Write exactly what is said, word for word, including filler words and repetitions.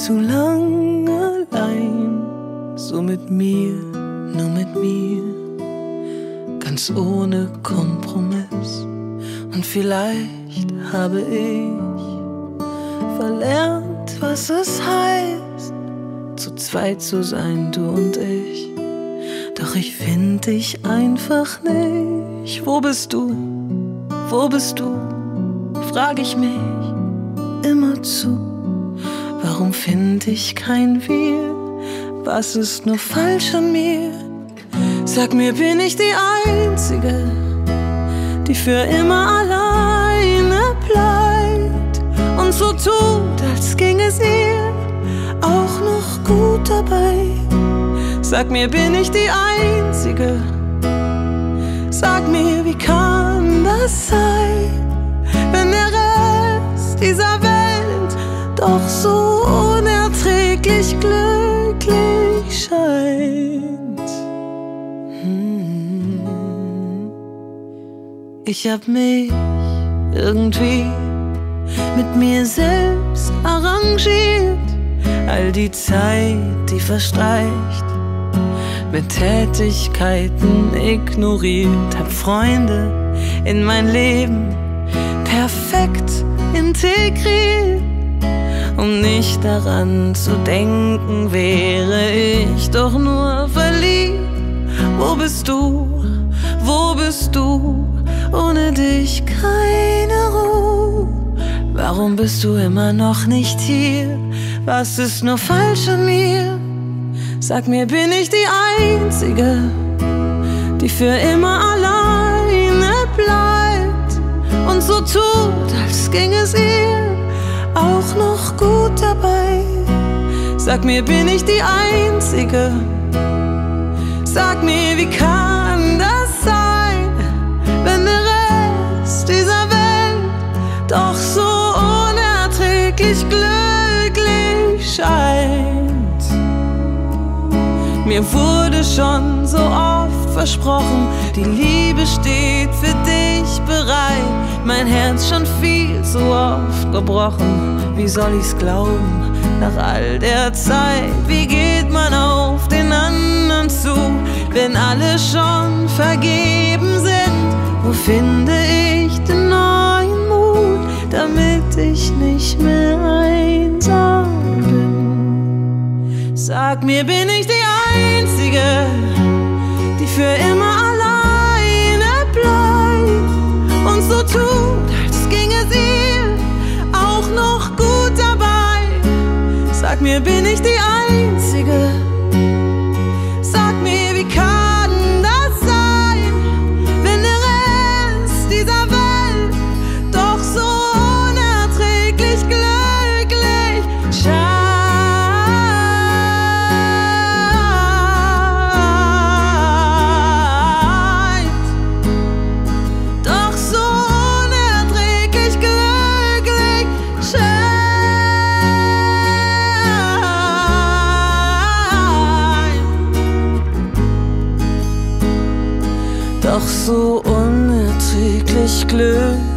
zu lang allein, so mit mir, nur mit mir, ganz ohne Kompromiss. Und vielleicht habe ich verlernt, was es heißt, zu zweit zu sein, du und ich. Doch ich find dich einfach nicht. Wo bist du? Wo bist du? Frag ich mich immer zu. Warum find ich kein Wir? Was ist nur falsch an mir? Sag mir, bin ich die Einzige, die für immer alleine bleibt und so tut, als ging es ihr auch noch gut dabei? Sag mir, bin ich die Einzige? Sag mir, wie kann das sein, wenn der Rest dieser Welt doch so unerträglich glücklich scheint? Hm. Ich hab mich irgendwie mit mir selbst arrangiert, all die Zeit, die verstreicht, mit Tätigkeiten ignoriert, hab Freunde in mein Leben perfekt integriert. Um nicht daran zu denken, wäre ich doch nur verliebt. Wo bist du? Wo bist du? Ohne dich keine Ruhe. Warum bist du immer noch nicht hier? Was ist nur falsch an mir? Sag mir, bin ich die Einzige, die für immer alleine bleibt und so tut, als ging es ihr auch noch gut dabei? Sag mir, bin ich die Einzige? Sag mir, wie kann das sein, wenn der Rest dieser Welt doch so unerträglich glücklich scheint? Mir wurde schon so oft versprochen, die Liebe steht für dich bereit. Mein Herz schon viel zu oft gebrochen. Wie soll ich's glauben nach all der Zeit? Wie geht man auf den anderen zu, wenn alle schon vergeben sind? Wo finde ich den neuen Mut, damit ich nicht mehr einsam bin? Sag mir, bin ich die Einzige, die für immer alleine bleibt und so tut, als ging es ihr auch noch gut dabei? Sag mir, bin ich die Einzige? Sag mir, wie kann das sein, wenn der Rest dieser Welt doch so unerträglich glücklich scheint? Doch so unerträglich glücklich.